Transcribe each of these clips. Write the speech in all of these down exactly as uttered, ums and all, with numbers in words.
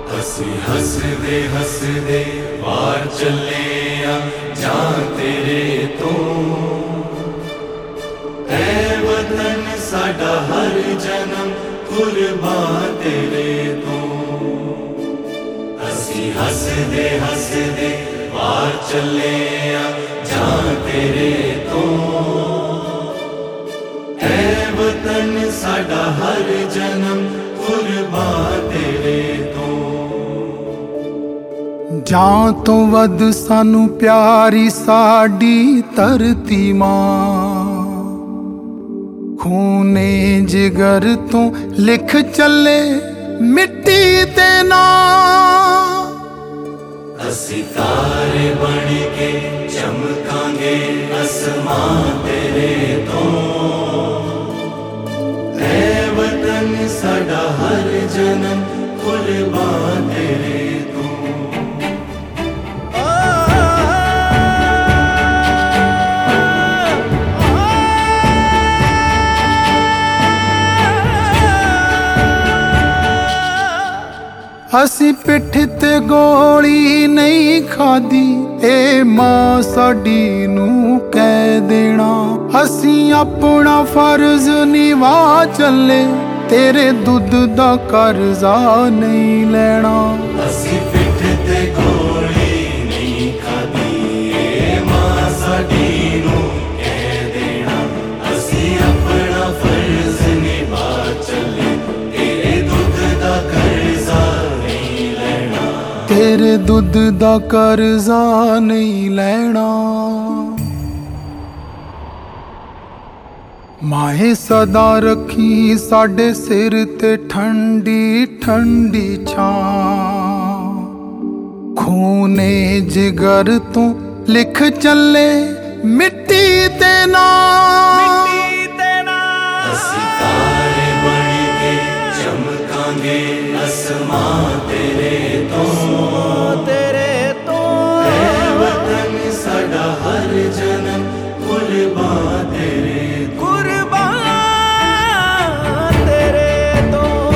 ਅਸੀਂ ਹੱਸਦੇ ਹੱਸਦੇ ਵਾਰ ਚੱਲੇ ਆ ਜਾਂ ਤੇਰੇ ਤੋਂ ਐ ਵਤਨ ਸਾਡਾ ਹਰ ਜਨਮ ਕੁਰਬਾਨ ਤੇਰੇ ਤੋਂ। ਅਸੀਂ ਹੱਸਦੇ ਹੱਸਦੇ ਵਾਰ ਚੱਲੇ ਆ ਜਾਂ ਤੇਰੇ ਤੋਂ ਐ ਵਤਨ ਸਾਡਾ ਹਰ ਜਨਮ ਕੁਰਬਾਨ ਤੇਰੇ ਤੋਂ। ਜਾਂ ਤੋਂ ਵੱਧ ਸਾਨੂੰ ਪਿਆਰੀ ਸਾਡੀ ਧਰਤੀ ਮਾਂ, ਖੂਨੇ ਜਿਗਰ ਤੋਂ ਲਿਖ ਚੱਲੇ ਮਿੱਟੀ ਤੇ ਨਾਂ। ਅਸੀਂ ਤਾਰੇ ਬਣ ਕੇ ਚਮਕਾਂਗੇ ਅਸਮਾਨ ਤੇਰੇ ਤੋਂ ਐ ਵਤਨ ਸਾਡਾ ਹਰ ਜਨਮ ਕੁਰਬਾਨ ਤੇਰੇ ਤੋਂ। ਅਸੀਂ ਪਿੱਠ ਤੇ ਗੋਲੀ ਨਹੀਂ ਖਾਦੀ, ਏ ਮਾਂ ਸਾਡੀ ਨੂੰ ਕਹਿ ਦੇਣਾ। ਅਸੀਂ ਆਪਣਾ ਫਰਜ਼ ਨਿਭਾ ਚੱਲੇ, ਤੇਰੇ ਦੁੱਧ ਦਾ ਕਰਜ਼ਾ ਨਹੀਂ ਲੈਣਾ। ਅਸੀਂ ਪਿੱਠ ਤੇ ਗੋਲੀ ਨਹੀਂ ਖਾਦੀ, ਏ ਮਾਂ ਸਾਡੀ ਨੂੰ ਕਹਿ ਦੇਣਾ। ਅਸੀਂ ਆਪਣਾ ਫਰਜ਼ ਨਿਭਾ ਚੱਲੇ, ਤੇਰੇ ਦੁੱਧ ਦਾ ਕਰਜ਼ਾ ਤੇਰੇ ਦੁੱਧ ਦਾ ਕਰਜ਼ਾ ਨਹੀਂ ਲੈਣਾ। ਮਾਏ ਸਦਾ ਰੱਖੀ ਸਾਡੇ ਸਿਰ ਤੇ ਠੰਡੀ ਠੰਡੀ ਛਾਂ, ਖੂਨੇ ਜਿਗਰ ਤੋਂ ਲਿਖ ਚੱਲੇ ਮਿੱਟੀ ਤੇ ਨਾਂ। ਅਸੀਂ ਤਾਰੇ ਬਣ ਕੇ ਚਮਕਾਂਗੇ ਅਸਮਾਨ ਤੇਰੇ ਤੋਂ ਤੇਰੇ ਤੋਂ ਐ ਵਤਨ ਸਾਡਾ ਹਰ ਜਨਮ ਕੁਰਬਾਨ ਤੇਰੇ ਕੁਰਬਾਨ ਤੇਰੇ ਤੋਂ।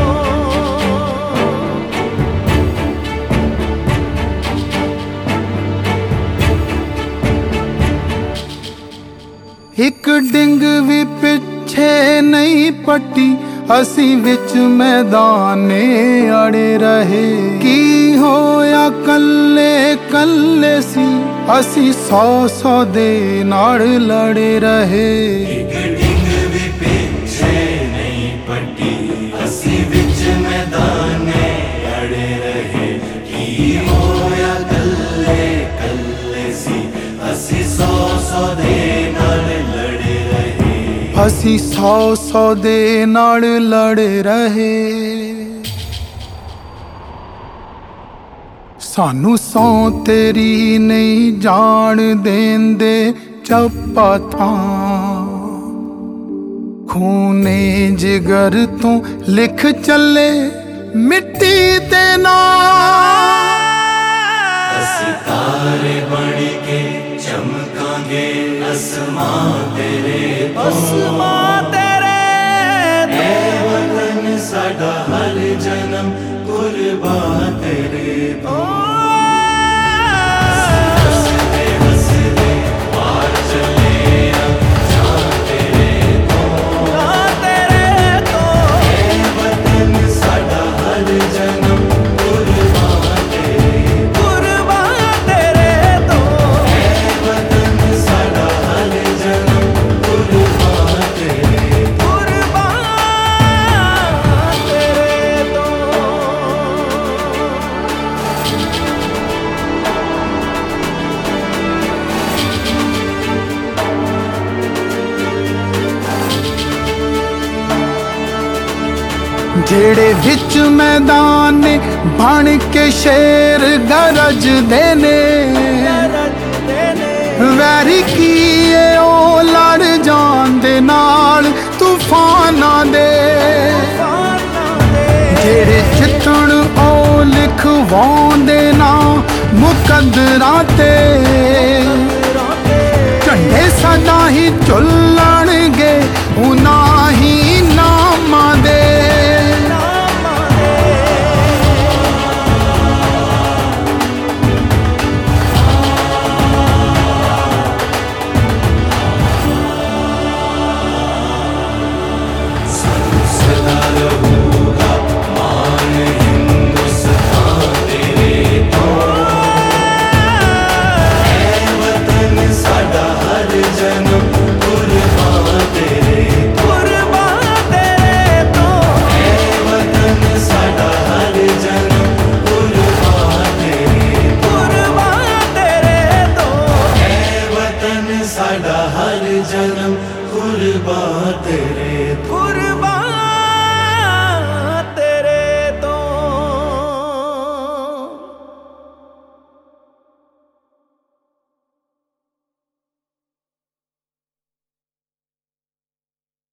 ਇੱਕ ਡਿੰਗ ਵੀ ਪਿੱਛੇ ਨਹੀਂ ਪੱਟੀ, ਅਸੀਂ ਵਿੱਚ ਮੈਦਾਨੇ ਅੜੇ ਰਹੇ। ਕੀ ਹੋਇਆ ਕੱਲੇ ਕੱਲੇ ਸੀ, ਅਸੀਂ ਸੌ ਸੌ ਦੇ ਨਾਲ ਲੜੇ ਰਹੇ। ਇੱਕ ਡਿੰਗ ਵੀ ਪਿੱਛੇ ਨਹੀਂ ਪੱਟੀ, ਅਸੀਂ ਵਿੱਚ ਮੈਦਾਨੇ ਅੜੇ ਰਹੇ। ਕੀ ਹੋਇਆ ਕੱਲੇ ਕੱਲੇ ਸੀ, ਅਸੀਂ ਸੌ ਸੌ ਦੇ ਨਾਲ ਲੜੇ ਰਹੇ। ਅਸੀਂ ਸੌ ਸੌ ਦੇ ਨਾਲ ਲੜੇ ਰਹੇ। ਸਾਨੂੰ ਸੌ ਤੇਰੀ ਨਹੀਂ ਜਾਣ ਦੇਂਦੇ ਚੱਪਾ ਥਾਂ, ਖੂਨੇ ਜਿਗਰ ਤੋਂ ਲਿਖ ਚੱਲੇ ਮਿੱਟੀ ਤੇ ਨਾਂ। ਅਸੀਂ ਤਾਰੇ ਬਣ ਕੇ ਚਮਕਾਂਗੇ ਅਸਮਾਨ ਤੇਰੇ ਤੋਂ ਅਸਮਾਨ ਤੇਰੇ ਤੋਂ ਐ ਵਤਨ ਸਾਡਾ ਹਰ ਜਨਮ ਕੁਰਬਾਨ ਤੇਰੇ ਤੋਂ। ਜਿਹੜੇ ਵਿੱਚ ਮੈਦਾਨ ਬਣ ਕੇ ਸ਼ੇਰ ਗਰਜਦੇ ਨੇ, ਵੈਰੀ ਕੀਏ ਉਹ ਲੜ ਜਾਂਦੇ ਨਾਲ ਤੂਫਾਨਾਂ ਦੇ। ਜਿਹੜੇ ਜਿੱਤਣ ਉਹ ਲਿਖਵਾਉਂਦੇ ਨਾ ਮੁਕੱਦਰਾਂ ਤੇ, ਝੰਡੇ ਸਦਾ ਹੀ ਝੁੱਲ